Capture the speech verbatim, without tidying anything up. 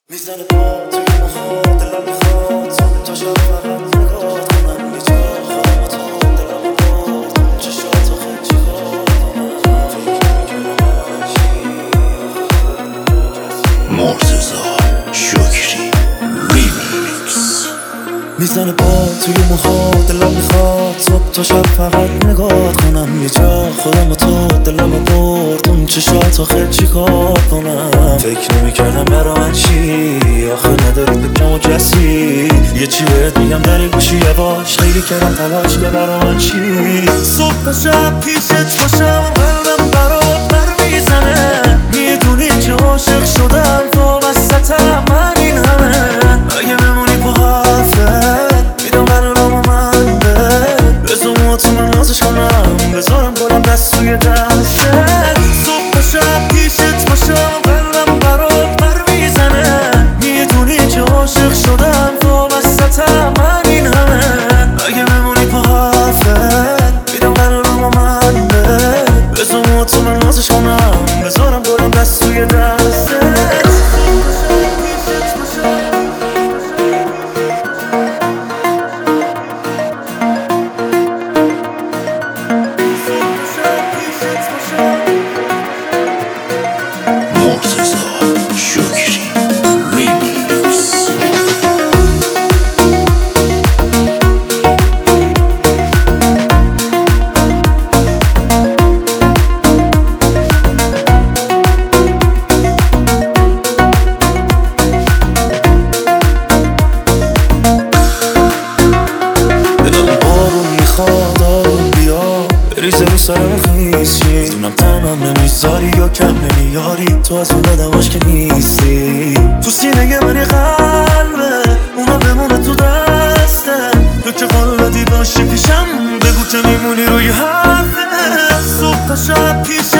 میزنه پا توی موها دلم میخواد صبح تا شب فقط نگاه کنم یه جا خودم و تو دلم باد چشات آخه چیکار کنم فکر نمیکنم چی مرتضی شکری ریمیکس. میزنه پا توی موها دلم میخواد صبح تا شب فقط نگاه کنم یه جا خودم و تو دلم برد اون چشات آخه چیکار کنم فکر نمیکردم برا من چی آخه نداری بگم و کسی یه چی بهت میگم داری گوشی یواش خیلی کردم تلاش که برا من چی صبح تا شب پیشت باشم قلبم برات بر میزنه میدونی که عاشق شدم تو وسطم من این همه اگه بمونی با حرفت میدم قلبم و من بهت بزن تو من نازش کنم بذارم گلم دست توی دستت صبح تا شب پیشت باشم قلبم برات بر میزنه میدونی که عاشق شدم تو وسطم من این همه اگه بمونی با حرفت میدم قلبم و من بهت بزن تو من نازش کنم بذارم گلم دست توی دستت مرتضی شکری ریمیکس. دلم بارون میخواد آروم بیا بریزه رو سرم خیسی دونم تنم نمیذاری یا کم نمیاری تو از اون آدماش که نیستی تو سینه منی قلبه اونا بمونه تو دسته تو که قلبی باشی پیشم بگو که میمونی روی حرفه صبح تا شب پیش